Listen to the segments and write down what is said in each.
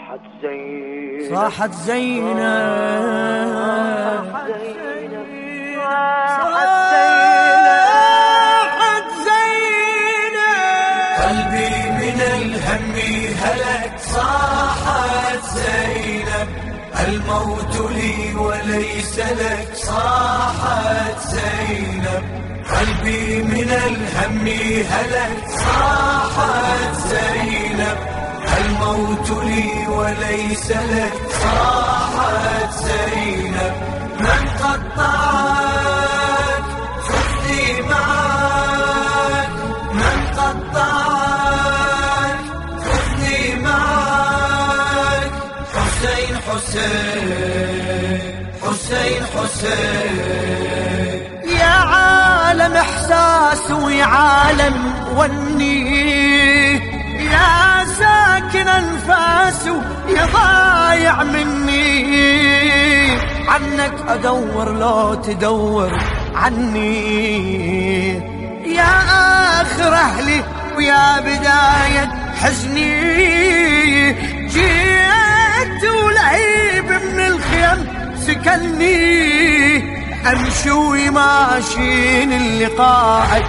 صاحت زينب قلبي من الهم هلك صاحت زينب الموت لي وليس لك صاحت زينب قلبي من الهم هلك صاحت زينب الموت لي وليس لك صاحت زينب من قطعك خذني معك من قطعك خذني معك حسين حسين حسين حسين يا عالم احساس ويا عالم وني يا ساكن انفاس يا ضايع مني عنك ادور لو تدور عني يا اخر اهلي ويا بداية حزني جيت ولهيب من الخيم سكني امشي وماشين اللقاء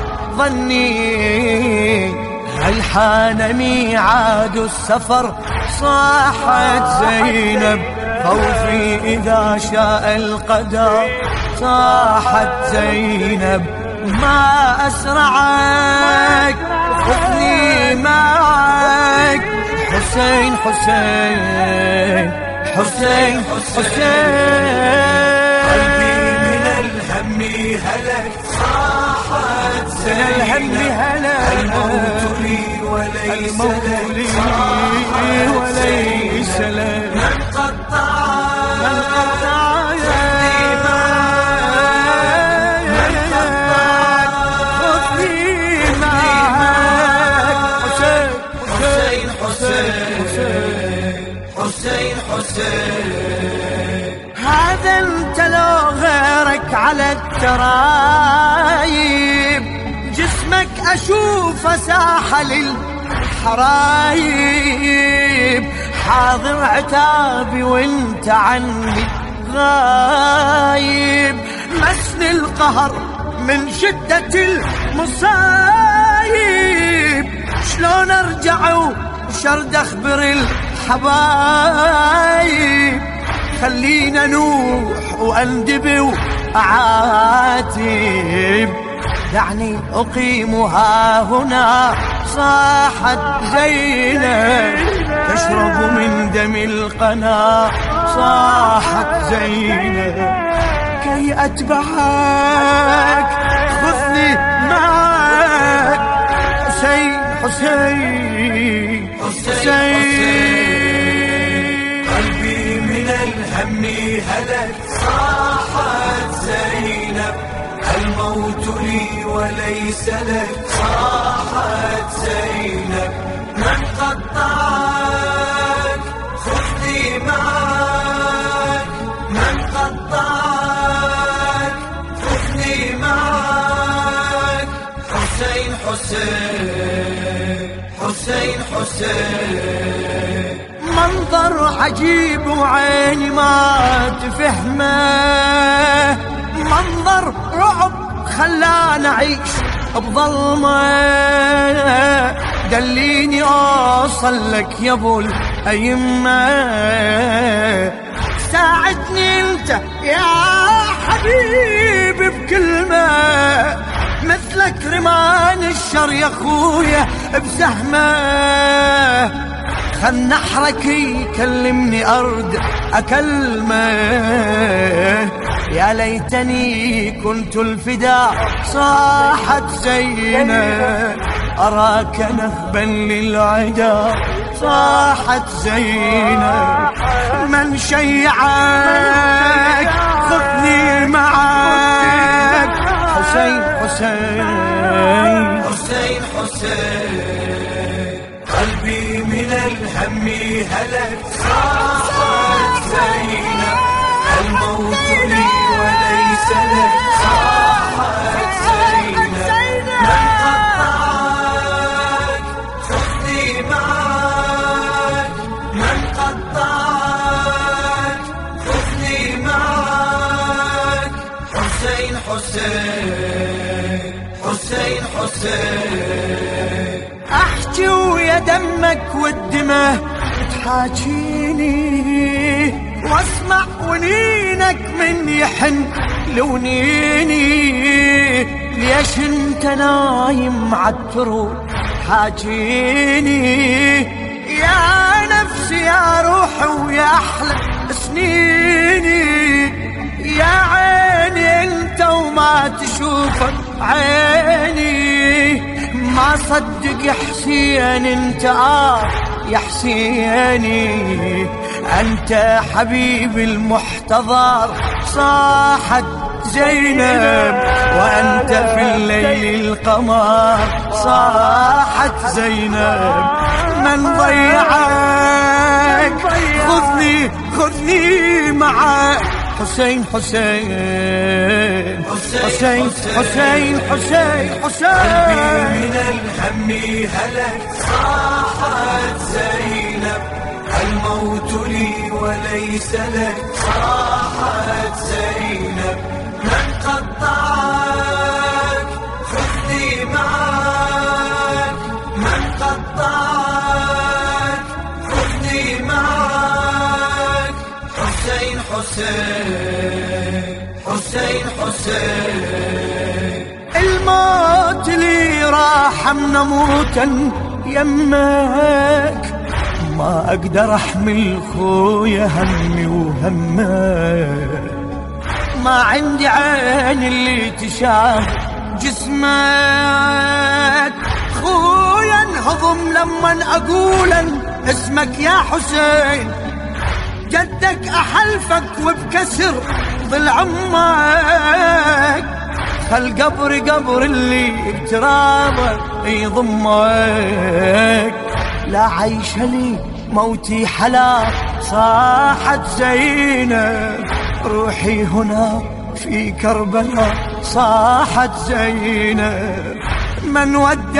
ظني هل حان ميعاد السفر صاحت زينب خوفي إذا شاء القدر صاحت زينب ما أسرعك خذني معك حسين حسين حسين حسين قلبي من الهم هلك صاحت زينب الموت لي وليس لك وليس لك من قطعك خذني معك من قطعك خذني معك حسين حسين حسين هذا انت لو غيرك على الترايب جسمك اشوف ساحة للحرايب حاضر عتابي وانت عني غايب مسن القهر من شدة المصايب شلون ارجع وشرد اخبر الحبايب خلينا نوح واندب واعاتب دعني اقيمها هنا صاحت زينب تشرب من دم القنا صاحت زينب كي اتبعك خذني معك حسين حسين حسين قلبي من الهم هلك صاحت زينب الموت لي وليس لك صاحت زينب من قطعك خذني معك من قطعك خذني معك حسين حسين حسين حسين منظر عجيب وعيني ما تفهمه منظر رعب خلانا اعيش بظلمه دليني اوصل لك يا ابو الأيمة ساعدني انت يا حبيبي بكلمة مثلك رمان الشر يا اخويا بسهمه خل نحرك يكلمني أرد أكلمه يا ليتني كنت الفداء صاحت زينب أراك نهبا للعدا صاحت زينب من شيعك خذني معك حسين حسين حسين حسين قلبي من الهم هلك صاحت زينب الموت لي وليس لك صاحت زينب من قطعك خذني معك من قطعك حسين. احكي ويا دمك والدمه تحاكيني، واسمع ونينك من يحن لونيني. ليش انت نايم عالتروب حاجيني؟ يا نفسي يا روحي ويا احلى سنيني. يا عيني انت وما تشوفك عيني، ما صدق يا حسين انت يا حسيني. انت حبيبي المحتضر صاحت زينب، وانت في الليل القمر صاحت زينب. من ضيعك خذني معك. حسين حسين حسين حسين حسين قلبي من الهم هلك صاحت زينب. الموت لي وليس لك صاحت زينب. من قطعك خذني معك. من قطعك خذني معك. حسين حسين حسين حسين. الموت لي راح نموتا يمك، ما اقدر احمل خويا همي وهمك. ما عندي عين اللي تشاف جسمك. خويا انهضم لما اقول اسمك يا حسين. جدك احلفك وبكسر ضلع امك. هالقبر قبر اللي بترابه يضمك. لا عيش لي موتي حلا صاحت زينب. روحي هنا في كربلاء صاحت زينب. من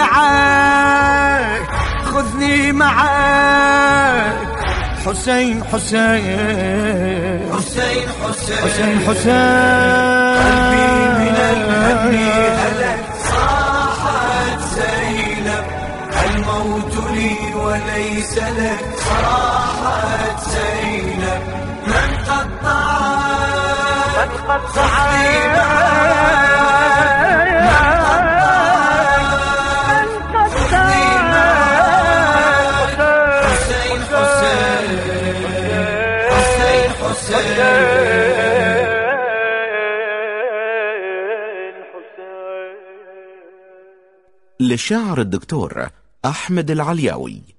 ودعك خذني معك. حسين حسين حسين حسين حسين حسين. قلبي من الهم هلك صاحت زينب. الموت لي وليس لك صاحت زينب. من قطعك خذني معك. للشاعر الدكتور أحمد العلياوي.